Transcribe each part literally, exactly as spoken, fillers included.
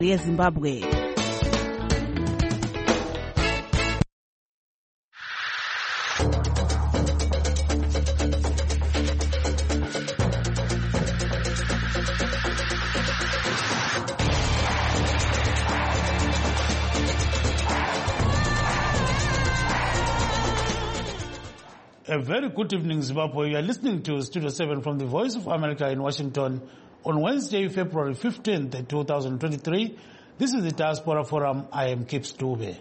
yeZimbabwe. A very good evening, Zimbabwe. You are listening to Studio seven from the Voice of America in Washington on Wednesday, February fifteenth, two thousand twenty-three. This is the Diaspora Forum. I am Kips Dube.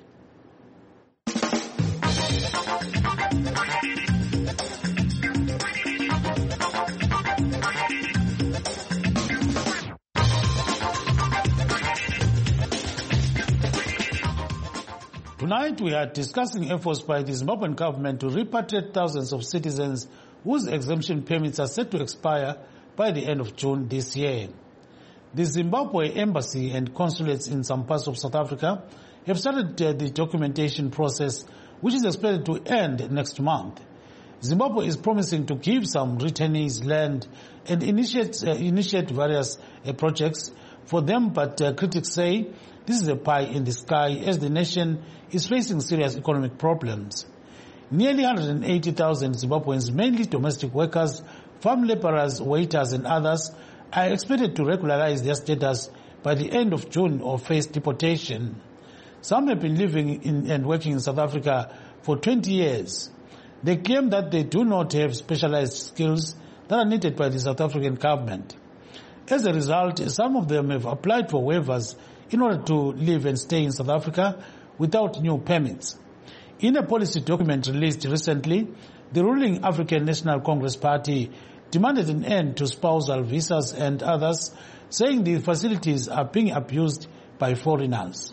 Tonight we are discussing efforts by the Zimbabwean government to repatriate thousands of citizens whose exemption permits are set to expire by the end of June this year. The Zimbabwe Embassy and consulates in some parts of South Africa have started uh, the documentation process, which is expected to end next month. Zimbabwe is promising to give some returnees land and initiate, uh, initiate various uh, projects for them, but uh, critics say this is a pie in the sky as the nation is facing serious economic problems. Nearly one hundred eighty thousand Zimbabweans, mainly domestic workers, farm laborers, waiters and others, are expected to regularize their status by the end of June or face deportation. Some have been living in and working in South Africa for twenty years. They claim that they do not have specialized skills that are needed by the South African government. As a result, some of them have applied for waivers in order to live and stay in South Africa without new permits. In a policy document released recently, the ruling African National Congress Party demanded an end to spousal visas and others, saying the facilities are being abused by foreigners.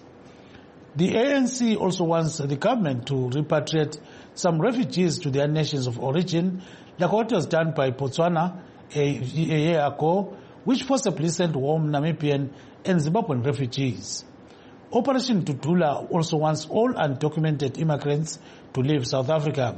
The A N C also wants the government to repatriate some refugees to their nations of origin, like what was done by Botswana a, a year ago, which forcibly sent home Namibian and Zimbabwean refugees. Operation Tutula also wants all undocumented immigrants to leave South Africa.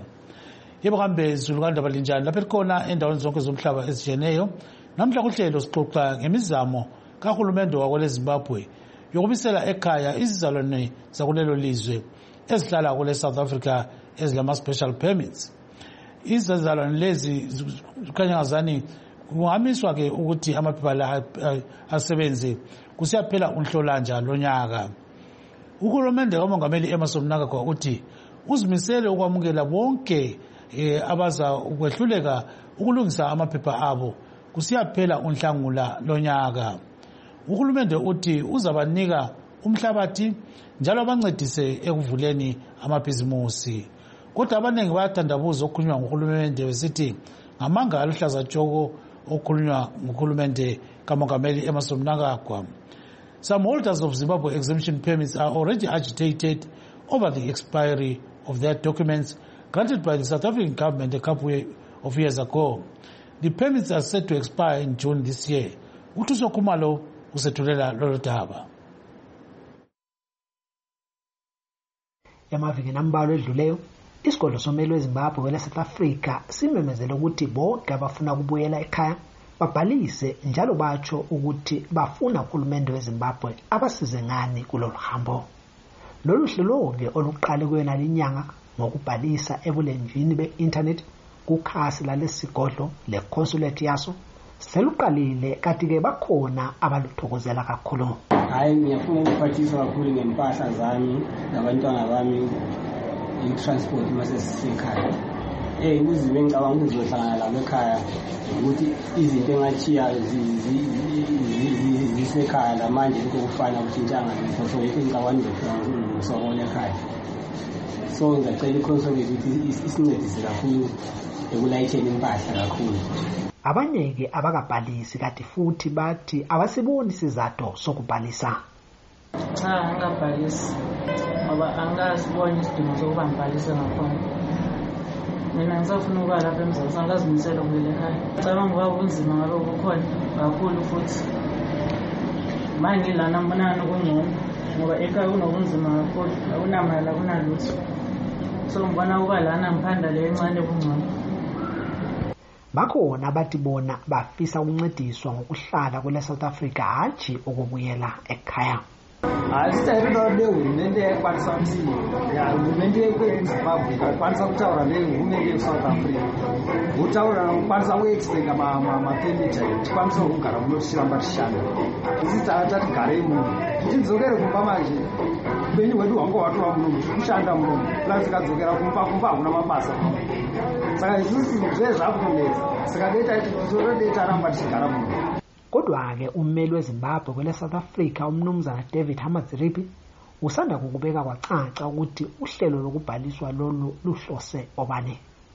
Yebambe zulukanda balinjani lapha khona endaweni zonke zomhlaba ezijeneyo namhla kuhlelo sixoxa ngemizamo kahulumende wakwele Zimbabwe yokubisela ekhaya izizalwane zakulelo lizwe ezihlala kule South Africa ezilama special permits. Izizalwane lezi kukhanya ngazani kungamiswa ke ukuthi amaphepha la asebenze kusiyaphela unhlolanja lonyaka. Uhulumende kamongameli Emmerson Mnangagwa uthi uzimisele ukwamukela bonke eh, abaza ukwehluleka ukulungisa amaphepha abo kusiyaphela unhlangula lonyaka. Uhulumende uthi uzabanika umhlabathi njalo abancedise ekuvuleni amabhizimusi. Kodwa abanengi bayathandabuza okukhulunywa nguhulumende besithi ngamanga aluhlaza tshoko okukhulunywa nguhulumende kamongameli Emmerson Mnangagwa. Some holders of Zimbabwe exemption permits are already agitated over the expiry of their documents granted by the South African government a couple of years ago. The permits are set to expire in June this year. Utuso Kumalo usethulela lolu daba. Yamaviki nambalwa edluleyo isikolo somelo weZimbabwe wele South Africa simemezele ukuthi bonke abafuna ukubuyela ekhaya babhalise njalo batsho ukuthi bafuna uhulumende weZimbabwe abasize ngani kulolu hambo. Lolu hlelo ke oluqale kwena linyanga ngokubhalisa ebulenjini be-internet kukhasi lalesigodlo le-consulate yaso seluqalile kanti ke bakhona abaluthokozela kakhulu. Hayi ngiyafuna ukuphathisa kakhulu ngempahla zami nabantwana bami i-transport mase sisekhaya. Eh uzime ngicabanga ukuzohlangana la ekhaya ukuthi izinto engachiya zisekhaya la manje ukufana ukuthintshanga ngitho so yike ngicabanga ukuthi ngizobona ekhaya. So ngicela iconsulate ukuthi isincedise kakhulu ekulayitheni impahla kakhulu. Abanye ke abakabhalisi kanti futhi bathi abasiboni sizathu sokubhalisa. Cha angabhalisi ngoba angaziboni isidingo sokuba ngibhalise ngakhona. Mina ngisafuna ukuba lapha eMzansi angazimisela ukubuyela ekhaya. Ngicabanga ukuba kunzima ngabe kukhona kakhulu futhi manje lana mbonana kungcono ngoba ekhaya kunobunzima kakhulu akunamali akunalutho. So ngibona ukuba lana ngiphanda le encane kungcono. Bakhona abathi bona bafisa ukuncediswa ngokuhlala kule South Africa hatshi ukubuyela ekhaya. Hazvitaitoda kuti hurumende yaikwanisa kuti hurumende yeZimbabwe ikakwanisa kutaura nehurumende yeSouth Africa votaura kukwanisa kuextenga mapemicha tikwanisa kugara muno tichiramba tishanda. Isi tatigarei muno tidzokere kumba manje upenyu hwedu hwanga hwatova muno kushanda muno plan tikadzokera kumba kumba hakuna mabasa. Saka isusu zvezvakutonetsa saka dei taramba tichigara muno. Kodwa-ke ummeli weZimbabwe kwele South Africa umnumzana David Hamadziripi usanda kukubeka kwacaca ukuthi uhlelo lokubhaliswa lolu luhlose obani.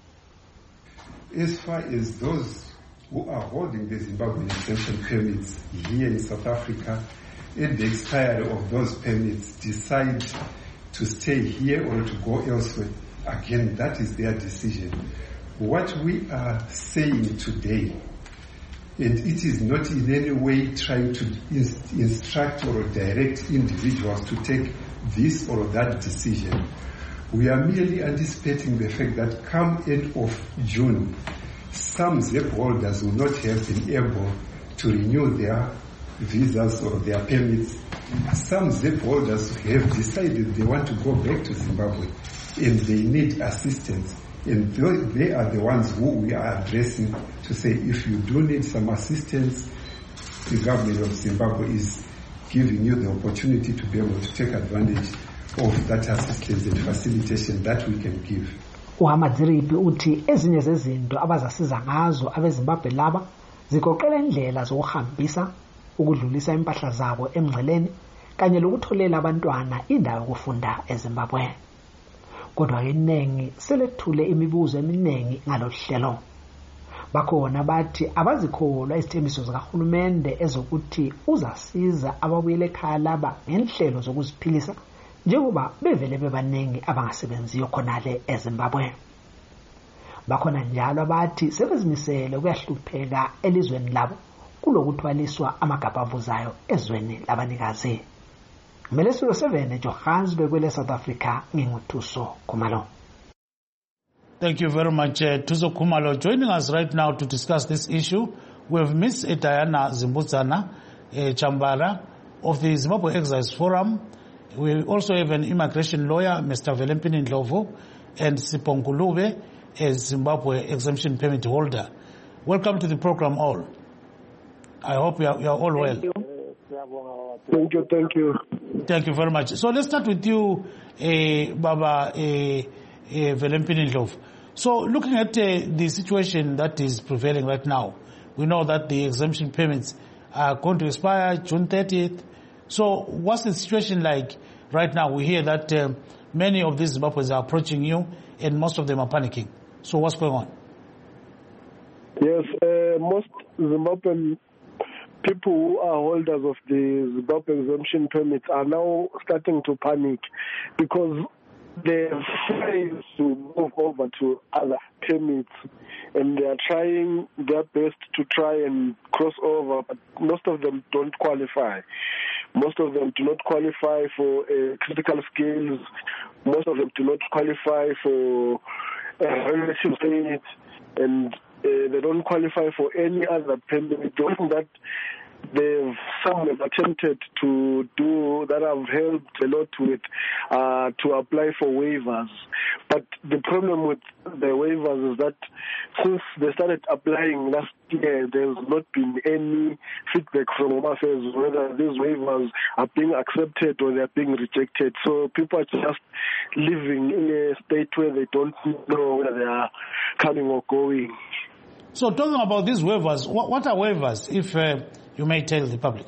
As far as those who are holding the Zimbabwean exemption permits here in South Africa, at the expiry of those permits decide to stay here or to go elsewhere, again, that is their decision. What we are saying today, and it is not in any way trying to instruct or direct individuals to take this or that decision. We are merely anticipating the fact that come end of June, some Z I P holders will not have been able to renew their visas or their permits. Some Z I P holders have decided they want to go back to Zimbabwe and they need assistance. And they are the ones who we are addressing to say, if you do need some assistance, the government of Zimbabwe is giving you the opportunity to be able to take advantage of that assistance and facilitation that we can give. uHamadziripi uthi ezinye zezinto abazasiza ngazo abeZimbabwe laba zigoqela indlela zokuhambisa ukudlulisa impahla zabo emngceleni kanye lokutholela abantwana indawo yokufunda eZimbabwe. Kodwa iningi selethule imibuzo eminingi ngalohlelo. Bakhona bathi abazikholwa izithembiso zikahulumende ezokuthi uzasiza ababuyele ekhaya laba ngenhlelo zokuziphilisa njengoba bevele bebaningi abangasebenziyo khonale eZimbabwe. Bakhona njalo abathi sebezimisele ukuyahlupheka elizweni labo kulokuthwaliswa amagabha avuzayo ezweni labanikazi. Melesilo seven Johannesburg kwele South Africa nginguthuso Khumalo. Thank you very much, uh, Thuso Khumalo. Joining us right now to discuss this issue, we have Miss Diana Zimbudzana uh, Chambara of the Zimbabwe Excise Forum. We also have an immigration lawyer, Mister Velempini Ndlovu, and Sipho Ngulube, a Zimbabwe exemption permit holder. Welcome to the program all. I hope you are, you are all well. Thank you. Thank you, thank you. Thank you very much. So let's start with you, uh, Baba uh, uh, Velempini Ndlovu. So looking at uh, the situation that is prevailing right now, we know that the exemption permits are going to expire June thirtieth. So what's the situation like right now? We hear that uh, many of these Zimbabweans are approaching you and most of them are panicking. So what's going on? Yes, uh, most Zimbabwean people who are holders of the Zimbabwe exemption permits are now starting to panic because they're trying to move over to other permits and they are trying their best to try and cross over, but most of them don't qualify. Most of them do not qualify for uh, critical skills. Most of them do not qualify for a relative permit, and uh, they don't qualify for any other permit. The one that they've some have attempted to do that have helped a lot with uh, to apply for waivers. But the problem with the waivers is that since they started applying last year, there's not been any feedback from Home Affairs whether these waivers are being accepted or they're being rejected. So people are just living in a state where they don't know whether they are coming or going. So talking about these waivers, what, what are waivers, if uh, you may tell the public?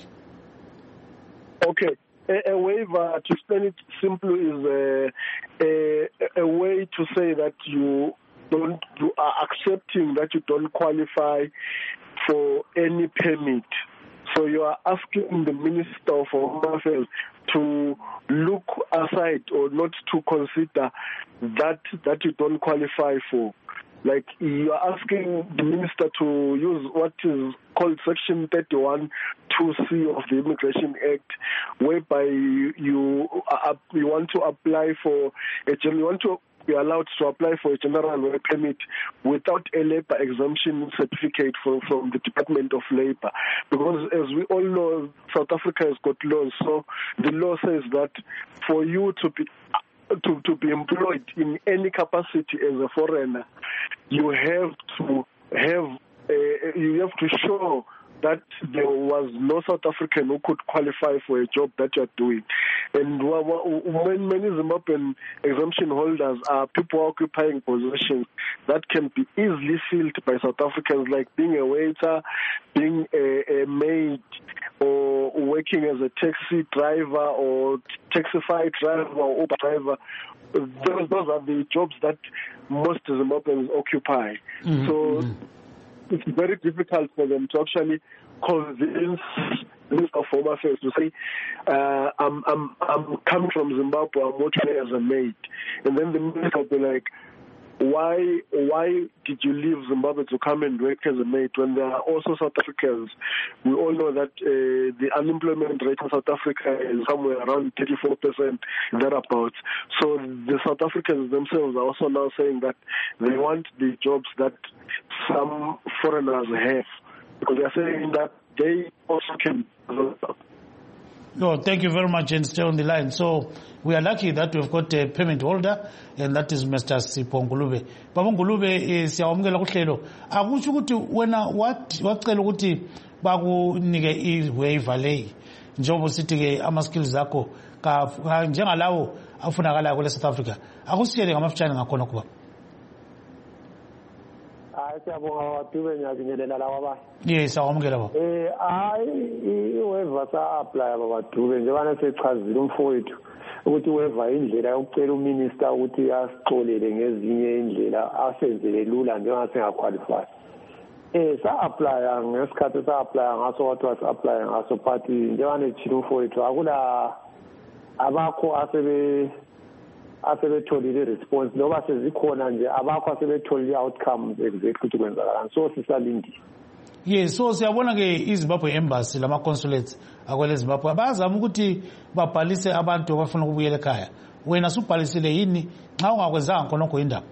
Okay. A, a waiver, to explain it simply, is a, a, a way to say that you don't, you are accepting that you don't qualify for any permit. So you are asking the Minister of Home Affairs to look aside or not to consider that that you don't qualify for. Like you are asking the minister to use what is called Section thirty-one two C of the Immigration Act, whereby you you, uh, you want to apply for a you want to be allowed to apply for a general work permit without a labor exemption certificate from, from the Department of Labor. Because as we all know, South Africa has got laws. So the law says that for you to be to, to be employed in any capacity as a foreigner, you have to have uh, you have to show that there was no South African who could qualify for a job that you're doing. And when many Zimbabwean exemption holders are people occupying positions that can be easily filled by South Africans, like being a waiter, being a, a maid, or working as a taxi driver or taxify driver or Uber driver, those, those are the jobs that most Zimbabweans occupy. Mm-hmm. So it's very difficult for them to actually convince Minister of Home Affairs to say, uh, I'm, I'm, I'm coming from Zimbabwe, I'm working as a maid. And then the minister will be like, why why did you leave Zimbabwe to come and work as a maid when there are also South Africans? We all know that uh, the unemployment rate in South Africa is somewhere around thirty-four percent, thereabouts. So the South Africans themselves are also now saying that they want the jobs that some foreigners have, because they are saying that they also can. No, thank you very much, and stay on the line. So we are lucky that we've got a permit holder, and that is Mister Sipho Ngulube. Baba Ngulube siyawamukela kuhlelo. Akusho ukuthi wena wacela ukuthi bakunike i-waiver leyi njengoba sithi ke ama skills akho njengalawo afunakalayo kule South Africa. Akusiyele ngamafutshane ngakhona kuba. Siyabonga Dube ngiyabingelela lawa ba. Yes, awamukela baba. Eh hayi iwaiver sa apply baba Dube njengoba sechazile umfowethu ukuthi iwaiver indlela yokucela uminister ukuthi asixolele ngezinye indlela asenzele lula njengoba singaqualify. Eh sa apply ngesikhathi sa apply ngaso what was apply ngaso party njengoba nechilo umfowethu akula abakho asebe asebetholile response loba sezikhona nje abakho asebetholile outcomes exactly ukuthi kwenzakalani so sisalindile. Yes, so siyabona ke iZimbabwe embassy lama consulates akwele Zimbabwe bazama ukuthi babhalise abantu abafuna ukubuyela ekhaya. Wena subhalisile yini nxa ungakwenzanga khonokho indaba?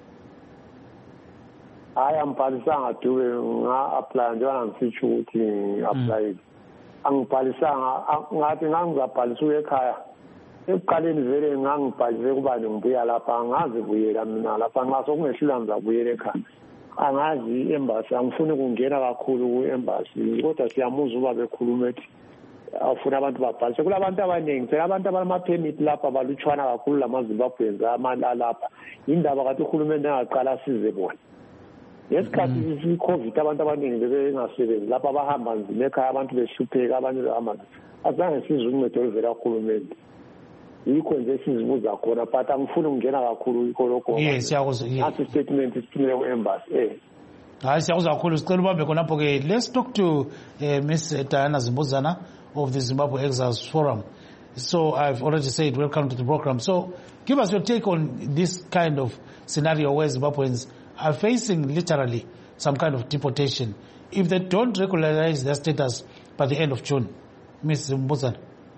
Hayi ambhalisanga Dube nga apply njengoba ngisitsho ukuthi apply. Angibhalisanga ngathi ngangizabhalisa ekhaya. Ekuqaleni vele ngangibhalise kubani ngibuya lapha angazi buyela mina lapha nxa sokungehlula ngizabuyela ekhaya. Angazi i-embassy angifuni kungena kakhulu ku-embassy kodwa siyamuzwa uba bekhuluma ethi awufuna abantu babhalise kulabantu abaningi phela abantu abalama-permit lapha balutshwana kakhulu lamaZimbabweans amalapha yindaba kathi uhulumende angaqala asize bona. Ngesikhathi i-COVID abantu abaningi bebengasebenzi lapha abahamba nzima ekhaya abantu behlupheka abanye behamba azange sizwe uncedo oluvela kuhulumende. Yikho nje sizibuza khona but angifuni ukungena kakhulu yikho lokho. Yes, siyakuzwa. Athi statement isithumele ku-embassy eh. Hayi siyakuzwa kakhulu sicela ubambe khonapho ke. Let's talk to uh, Miss Diana Zimbuzana of the Zimbabwe Exiles Forum. So I've already said welcome to the program. So give us your take on this kind of scenario where Zimbabweans are facing literally some kind of deportation if they don't regularize their status by the end of June. Miss Zimbuzana.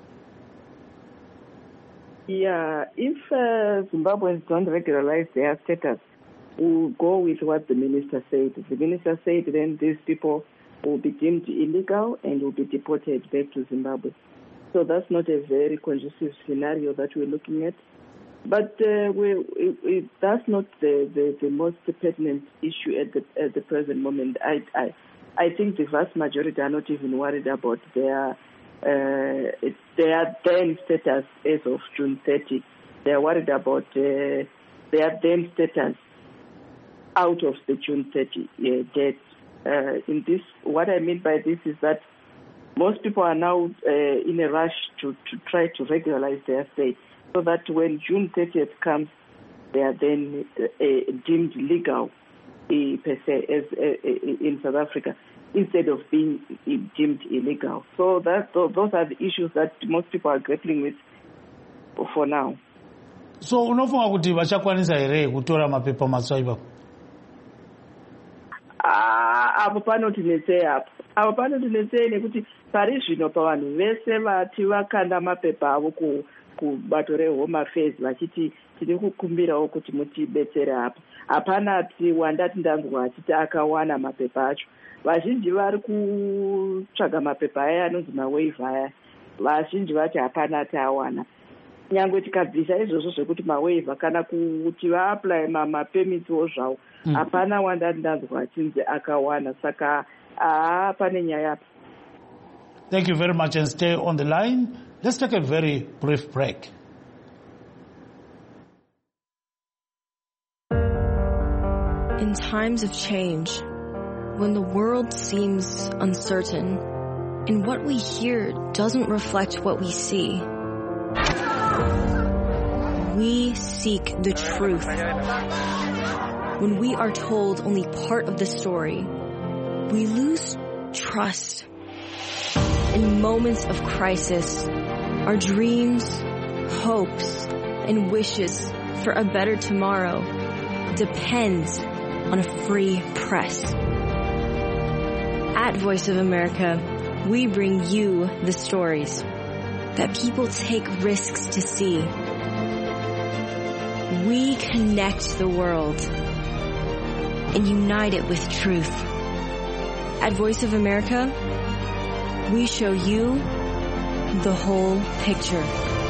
Yeah, if uh, Zimbabweans don't regularize their status, we'll go with what the minister said. The minister said then these people will be deemed illegal and will be deported back to Zimbabwe. So that's not a very conducive scenario that we're looking at. But uh, we, it, it, that's not the, the, the most pertinent issue at the at the present moment. I, I I think the vast majority are not even worried about their uh, their then status as of June thirtieth. They are worried about uh, their then status out of the June thirtieth uh, date. Uh, in this, what I mean by this is that most people are now uh, in a rush to, to try to regularize their stay, so that when June thirtieth comes, they are then uh, deemed legal uh, per se as uh, in South Africa, instead of being deemed illegal. So that those are the issues that most people are grappling with for now. So unofunga kuti vachakwanisa here kutora mapepa matsva ipapo? Ah, apo panotinetsei apo apo panotinetsei nekuti pari zvino pavanhu vese vati vakanda mapepa avo kubato rehome affairs vachiti tiri kukumbirawo kuti mutibetsere apa, hapanati wandati ndanzwa achiti akawana mapepa acho. Vazhinji vari kutsvaga mapepa aya anonzi mawaiver aya, vazhinji vacho hapanati awana. Nyangwe tikabvisa izvozvo zvekuti mawaiver kana kuti vaapply mapemitswo zvavo, hapana wandati ndanzwa achinzi akawana, saka haa pane nyaya apa. Thank you very much and stay on the line. Let's take a very brief break. In times of change, when the world seems uncertain and what we hear doesn't reflect what we see, we seek the truth. When we are told only part of the story, we lose trust. In moments of crisis, our dreams, hopes, and wishes for a better tomorrow depends on a free press. At Voice of America, we bring you the stories that people take risks to see. We connect the world and unite it with truth. At Voice of America, we show you the whole picture.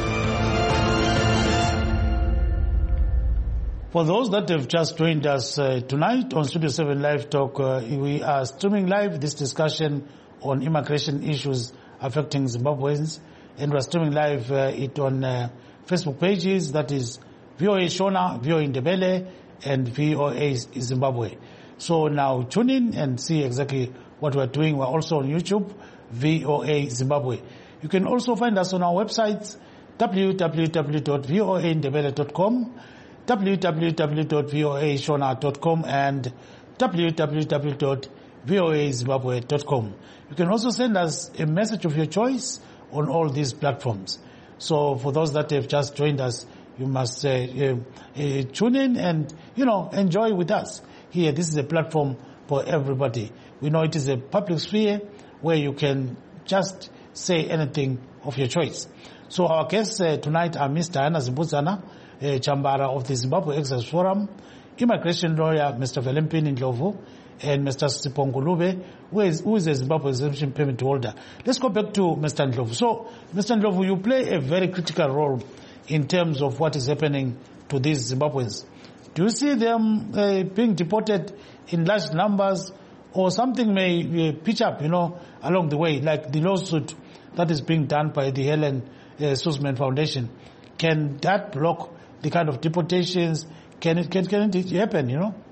For those that have just joined us uh, tonight on Studio seven Live Talk, uh, we are streaming live this discussion on immigration issues affecting Zimbabweans, and we're streaming live uh, it on uh, Facebook pages, that is V O A Shona, V O A Ndebele, and V O A Zimbabwe. So now tune in and see exactly what we're doing. We're also on YouTube, V O A Zimbabwe. You can also find us on our websites, w w w dot v o a ndebele dot com, w w w dot v o a shona dot com, and w w w dot v o a zimbabwe dot com. You can also send us a message of your choice on all these platforms. So for those that have just joined us, you must uh, uh, uh, tune in and, you know, enjoy with us. Here, this is a platform for everybody. We know it is a public sphere where you can just say anything of your choice. So our guests uh, tonight are Miss Diana Zimbudzana, uh, Chambara of the Zimbabwe Access Forum, immigration lawyer Mister Velempini Ndlovu, and Mister Sipongulube, who is, who is a Zimbabwe exemption permit holder. Let's go back to Mister Ndlovu. So, Mister Ndlovu, you play a very critical role in terms of what is happening to these Zimbabweans. Do you see them uh, being deported in large numbers, or something may uh, pitch up, you know, along the way, like the lawsuit that is being done by the Helen uh, Suzman Foundation? Can that block the kind of deportations? Can it, can, can it happen, you know?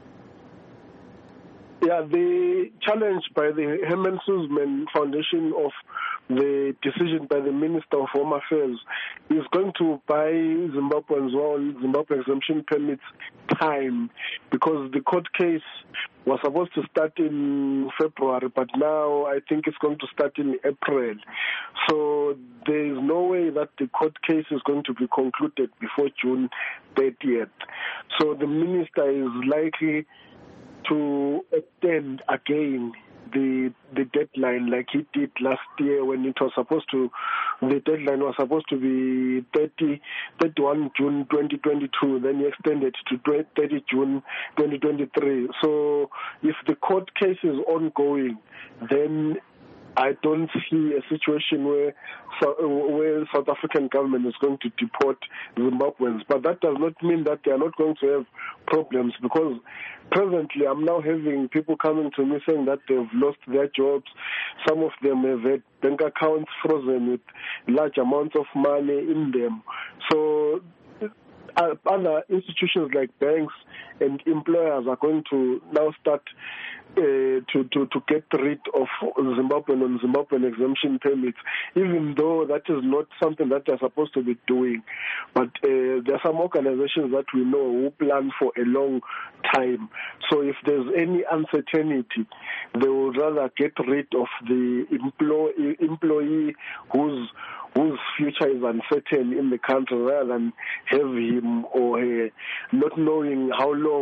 Yeah, the challenge by the Herman Suzman Foundation of the decision by the Minister of Home Affairs is going to buy Zimbabweans well, Zimbabwe exemption permits time, because the court case was supposed to start in February, but now I think it's going to start in April. So there is no way that the court case is going to be concluded before June thirtieth. So the minister is likely to extend again the the deadline like he did last year when it was supposed to, the deadline was supposed to be thirty, thirty-first June twenty twenty-two, then he extended to thirty June twenty twenty-three. So if the court case is ongoing, then I don't see a situation where where South African government is going to deport Zimbabweans. But that does not mean that they are not going to have problems, because presently I'm now having people coming to me saying that they've lost their jobs. Some of them have had bank accounts frozen with large amounts of money in them. So uh, other institutions like banks and employers are going to now start Uh, to, to, to get rid of Zimbabwean and Zimbabwean exemption permits, even though that is not something that they're supposed to be doing. But uh, there are some organizations that we know who plan for a long time. So if there's any uncertainty, they would rather get rid of the employee, employee whose whose future is uncertain in the country, rather than have him or her not knowing how long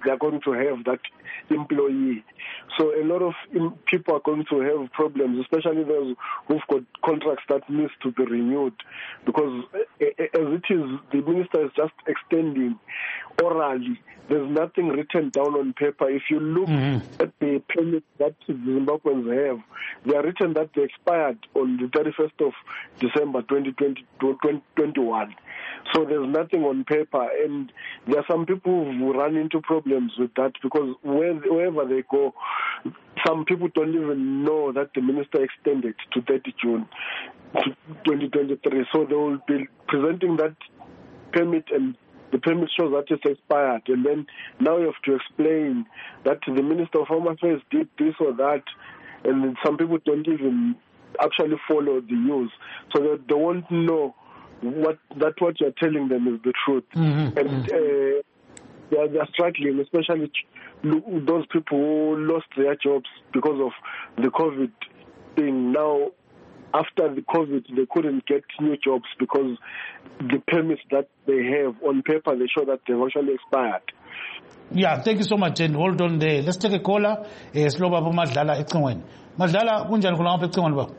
they're going to have that employee. So a lot of people are going to have problems, especially those who've got contracts that needs to be renewed, because as it is, the minister is just extending orally. There's nothing written down on paper. If you look mm-hmm. at the permits that Zimbabweans have, they are written that they expired on the thirty-first of December twenty twenty-one. So there's nothing on paper, and there are some people who run into problems with that, because wherever they go, some people don't even know that the minister extended to thirtieth of June twenty twenty-three. So they will be presenting that permit, and the permit shows that it's expired, and then now you have to explain that the Minister of Home Affairs did this or that, and some people don't even actually follow the news, so they, they won't know what that what you're telling them is the truth. Mm-hmm. And uh, they are, they are struggling, especially those people who lost their jobs because of the COVID thing. Now, after the COVID, they couldn't get new jobs because the permits that they have on paper, they show that they've actually expired. Yeah, thank you so much, and hold on there. Let's take a caller. Slow Baba Madlala Ecingweni. Madlala, kunjani khona ngapha Ecingweni baba?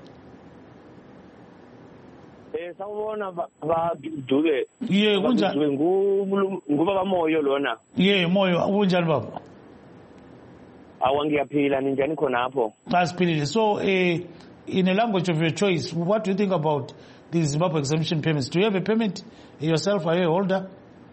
Eh sawubona ba Dube. Yeah, kunjani? Ngubaba Moyo lona. Yeah, Moyo, kunjani baba? Awa ngiyaphila, ninjani khona apho? Asiphilile. So eh in a language of your choice, what do you think about the Zimbabwe exemption payments? Do you have a permit yourself? Are you a holder?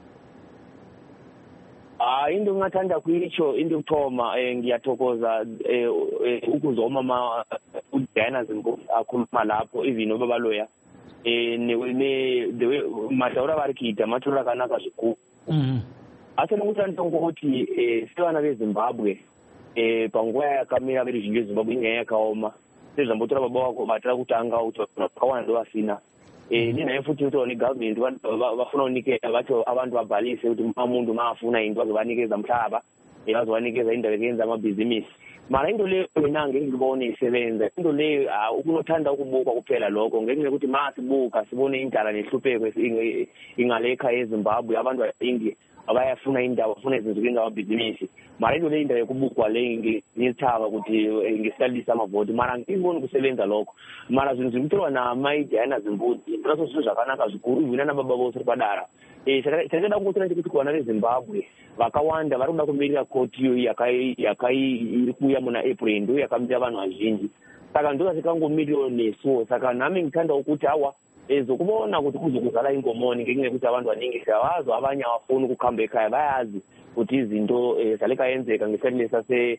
Ah, into ngathanda kuyitsho into kuthoma ngiyathokoza ukuzoma ma uDiana Zimbo akhuluma lapho even obaba loya eh ne the way mataura varikita matura kanaka zvikuru. Mhm. Ase nokuthanda ukuthi eh sivana beZimbabwe eh panguva yakamira veri zvinge Zimbabwe inyaya yakaoma. Sezvambotora baba wako matara kutanga utakawana ndo vasina. Eh ninaye futhi kuti oni government vafuna unikeza vacho abantu vabhalise kuti umuntu maafuna into vazovanikeza mhlaba eh vazovanikeza indawo yenza amabhizinisi. Mara into leyo mina ngengibone isebenza. Into leyo ukunothanda ukubuka kuphela lokho ngenxa ukuthi masibuka sibone indala nehlupheko ingalekha eZimbabwe abantu abaningi abayafuna indawo afuna izinto ngezamabhizinisi. Mara into leyo indawo yokubukwa le ngithaba ukuthi ngisalisa amavoti mara ngibona kusebenza lokho. Mara zinto zimthiwa na mayiDiana Zimbo ngaso sizvakanaka zvikuru ivina nababa vose padara. Eh saka ukuthi kuti kuwana eZimbabwe vakawanda vari kuda kumirira court iyo yakai yakai iri kuya muna April ndo yakamira vanhu vazhinji. Saka ndo sikangomiriwa neso saka nami ngithanda ukuthi hawa ezokubona ukuthi kuzokuzala ingomoni ngenxa yokuthi abantu baningi siyawazi abanye abafuna ukukhamba ekhaya bayazi ukuthi izinto zaleka yenzeka ngesikhathi sase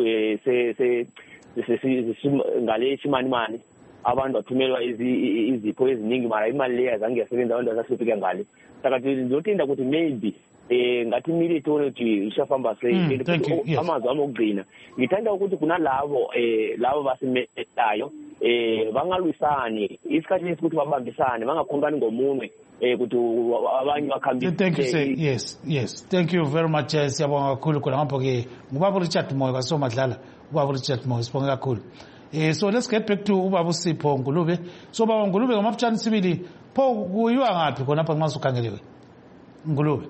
se se ngale chimani mani abantu bathumelwa izipho eziningi mara imali leyo azange yasebenza abantu asahlupika ngale. Saka ndizotinda ukuthi maybe eh ngathi military ukuthi ishafamba sei amazwi amokugcina ngithanda ukuthi kunalabo eh labo basimetayo eh bangalwisani isikhathi lesikuthi babambisane bangakhonkani ngomunwe eh ukuthi abanye bakhambise. Thank you sir. Yes, yes, thank you very much. Siyabonga kakhulu khona ngapho ke ngubaba Richard Moyo kaso Madlala, ubaba Richard Moyo sibonga kakhulu. Eh so let's get back to ubaba Sipho Ngulube. So baba Ngulube ngamafutshane sibili pho kuyiwa ngapi khona apha nxa ukhangelewe Ngulube?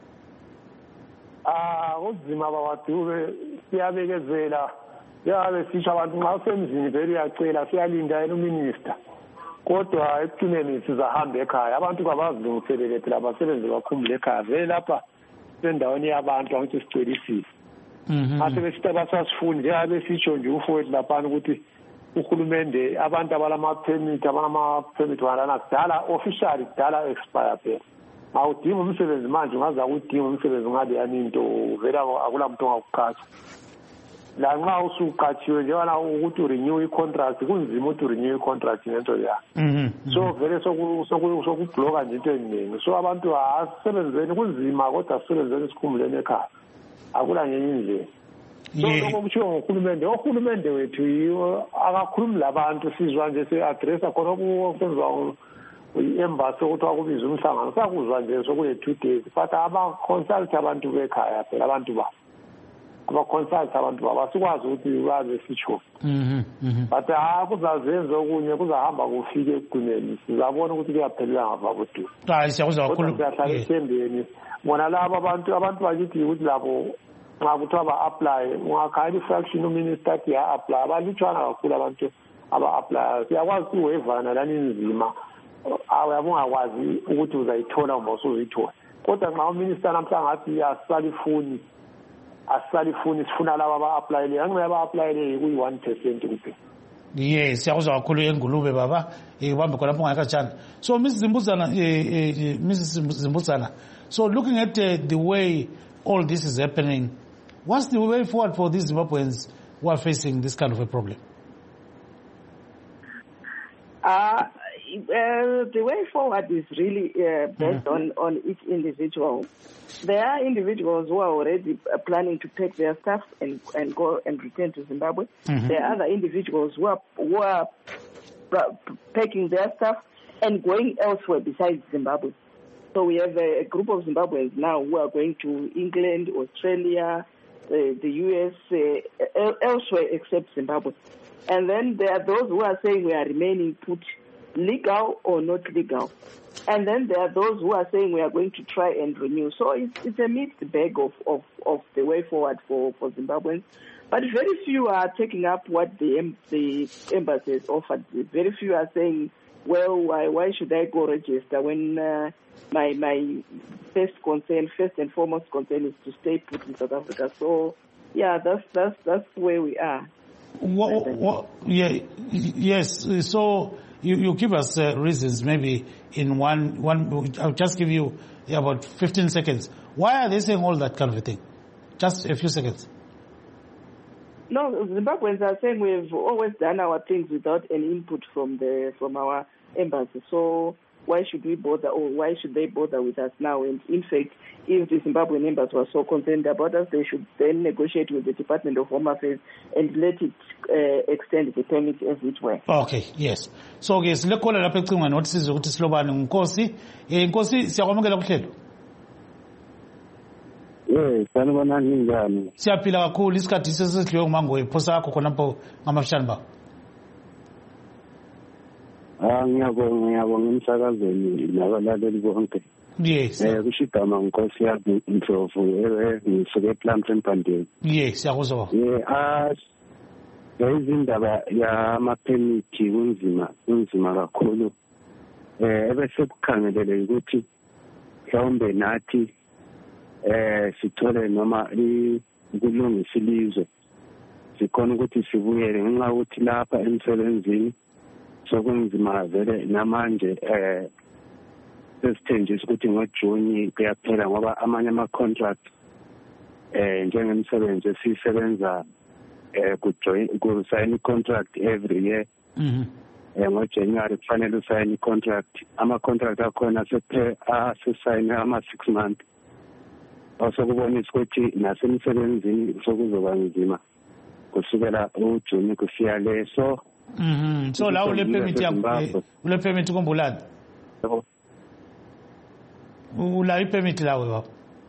Ah uzima bawadube siyabekezela yabe sisho abantu nxa usemzini vele uyacela siyalinda yena uminister kodwa ekugcineni sizahamba ekhaya abantu kabazilungiselele phela abasebenzi bakhumbule ekhaya vele lapha sendaweni yabantu angithi sicelisile. Mhm. Ase besita basasifuni njengabe sisho nje ufowethu laphana ukuthi uhulumende abantu abalama permit abalama permit walana kudala officially kudala expire phela. Awudinga umsebenzi manje ungaza ukudinga umsebenzi ngabe yani into vela akula muntu ongakuqhatsha. La nxa usuqhatshiwe njengana ukuthi urenew i-contract kunzima ukuthi urenew i-contract ngento ya. Mhm. So vele soku sokubloka nje into eningi. So abantu asebenzeni kunzima kodwa asebenzeni isikhumuleni ekhaya. Akula ngenye indlela. So lokho kushiwo ngohulumende, ohulumende wethu yiwo akakhulumi labantu sizwa nje se-addressa khona okwenziwa i-embassy ukuthi wakubizwa umhlangano sakuzwa nje sokule two days but aba-consult abantu bekhaya phela abantu babo aba-consult abantu babo asikwazi ukuthi baze sitsho. But ha kuzazenza okunye kuzahamba kufike ekugcineni sizabona ukuthi kuyaphelela ngava kudu. Hayi siyakuzwa kakhulu. Siyahlala esembeni bona labo abantu abantu bakithi ukuthi labo nxa kuthiwa ba-apply ungakhaya i-fraction uminister athi ya-apply abalutshwana kakhulu abantu aba-applyayo siyakwazi siwevana lani nzima uyabe ungakwazi ukuthi uzayithola kumbe usuzithola kodwa nxa uminister namhlanje athi asisalifuni asisalifuni sifuna laba aba-applyeleyo anxa aba-applyeleyo kuyi-one percent kuphela. Yes, siyakuzwa kakhulu engulube baba ubambe khona lapho ungakajana. So Missus Zimbuzana, uh, uh, Missus Zimbuzana, so looking at uh, the way all this is happening, what's the way forward for these Zimbabweans who are facing this kind of a problem? Uh, uh, the way forward is really uh, based mm-hmm. on, on each individual. There are individuals who are already planning to take their stuff and, and go and return to Zimbabwe. Mm-hmm. There are other individuals who are, who are packing their stuff and going elsewhere besides Zimbabwe. So we have a, a group of Zimbabweans now who are going to England, Australia, uh, the U S, uh, elsewhere except Zimbabwe. And then there are those who are saying we are remaining put, legal or not legal. And then there are those who are saying we are going to try and renew. So it's, it's a mixed bag of, of, of the way forward for, for Zimbabweans. But very few are taking up what the, the embassy has offered. Very few are saying, well, why, why should I go register when uh, my my first concern, first and foremost concern is to stay put in South Africa. So, yeah, that's that's that's where we are. What, what, yeah, yes. So you, you give us uh, reasons, maybe in one one. I'll just give you yeah, about fifteen seconds. Why are they saying all that kind of a thing? Just a few seconds. No, Zimbabweans are saying we've always done our things without any input from the from our embassy. So why should we bother, or why should they bother with us now? And in fact, if the Zimbabwean embassy was so concerned about us, they should then negotiate with the Department of Home Affairs and let it uh, extend the permit as it were. Okay, yes. So ke silekhona lapha ecingweni notices ukuthi silobani uNkosi. Eh Nkosi siyakwamukela kuhlelo. Eh, sanibona njani? Siyaphila kakhulu isikhathi sesidliwe ngumango iphosa yakho khona lapho ngamafishane ba. Ah ngiyabonga ngiyabonga emsakazweni nabalaleli bonke. Yes. Eh kushigama Nkosi yami Ndlovu eh ngisuke ePlant eMpandeni. Yes, siyakuzwa. Eh as izindaba yama permit kunzima kunzima kakhulu. Eh ebese kukhangelele ukuthi mhlawumbe nathi eh sithole noma kulungisa ilizwe sikhona ukuthi sibuyele ngenxa ukuthi lapha emsebenzini sokunzima vele namanje eh sesithenjisa ukuthi ngoJuni kuyaphela ngoba amanye ama contract eh njengemsebenzi esisebenza eh kujoin ku sign contract every year. Mhm. Eh ngoJanuary kufanele usign contract, ama contract akhona sephe asesign ama six months. Osokubonisa ukuthi nasemsebenzini sokuzoba nzima kusukela uJuni kusiya leso. Mhm. So la ule permit yakho ule permit kombulani? Ula i-permit lawe baba?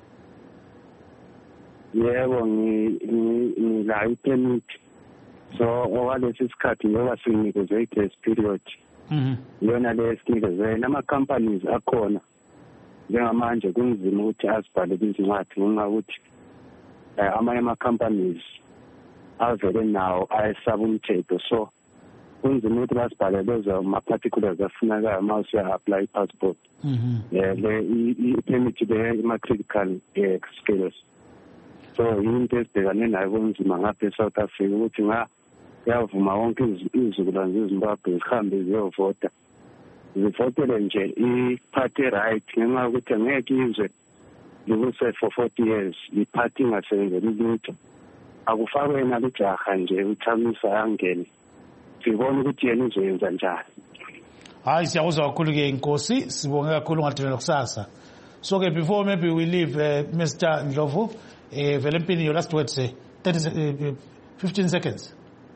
Yebo ngi la i-permit. So owalesi sikhathi ngoba sinikezwe i-grace period. Mhm. Yona lesinikeze nama companies akhona. Njengamanje kunzima ukuthi asibhale izincwadi ngenxa ukuthi amanye ama companies avele nawo ayesaba umthetho, so kunzima ukuthi basibhale lezo ma particulars afunakala uma usiya apply i-passport. Mhm. Le i-permit le ima critical skills. So into esibhekane nayo kunzima ngapha eSouth Africa ukuthi nga yavuma wonke izizukulwane zeZimbabwe zihambe ziyovota. Zivotele nje i-party right ngenxa yokuthi angeke izwe libuse for forty years i-party ingasebenzeli lutho. Akufakwe yena lujaha nje uthamisa angene. Sibona ukuthi yena uzoyenza njani. Hayi siyakuzwa kakhulu ke Nkosi, sibonge kakhulu ngathina kusasa. So ke before maybe we leave uh, Mister Ndlovu, eh vele mpini your last words say thirty uh, fifteen seconds.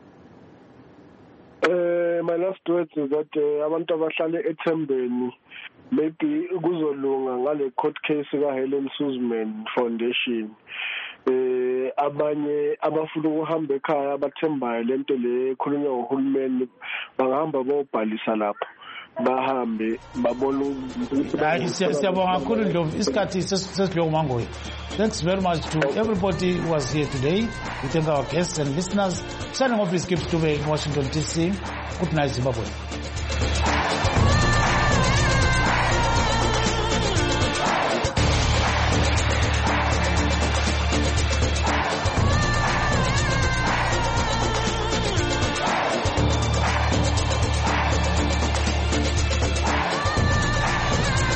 Uh, my last words is that abantu abahlale eThembeni maybe kuzolunga ngale court case ka Helen Suzman Foundation. Eh abanye abafuna ukuhamba ekhaya abathembayo lento le khulunywa uhulumeni bangahamba bayobhalisa lapho. bahambe babona. Hayi siyabonga kakhulu Ndlovu, isikhathi sesidloko mangoyi. Thanks very much to everybody who was here today. We thank our guests and listeners. Signing off is Skip Dube in Washington D C. Good night, Zimbabwe.